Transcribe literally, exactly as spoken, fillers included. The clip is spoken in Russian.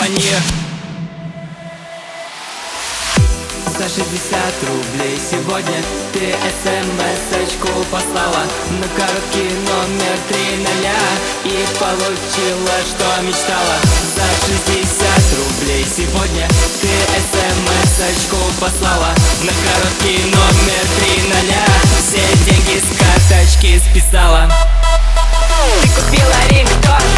внимание. За шестьдесят рублей сегодня ты смс-очку послала на короткий номер три ноля и получила, что мечтала. За шестьдесят рублей сегодня ты смс-очку послала на короткий номер три ноля, все деньги с карточки списала. Ты купила ремитон,